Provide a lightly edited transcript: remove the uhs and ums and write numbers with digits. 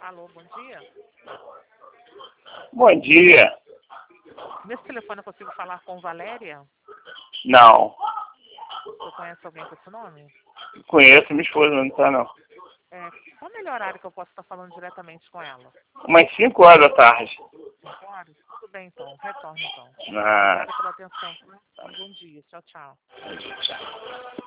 Alô, bom dia. Bom dia. Nesse telefone eu consigo falar com Valéria? Não. Você conhece alguém com esse nome? Conheço, minha esposa não tá não. Qual o melhor horário que eu posso estar falando diretamente com ela? Umas 5 horas da tarde. 5 horas? Tudo bem então, retorno então. Ah. Obrigada pela atenção. Bom dia, tchau, tchau.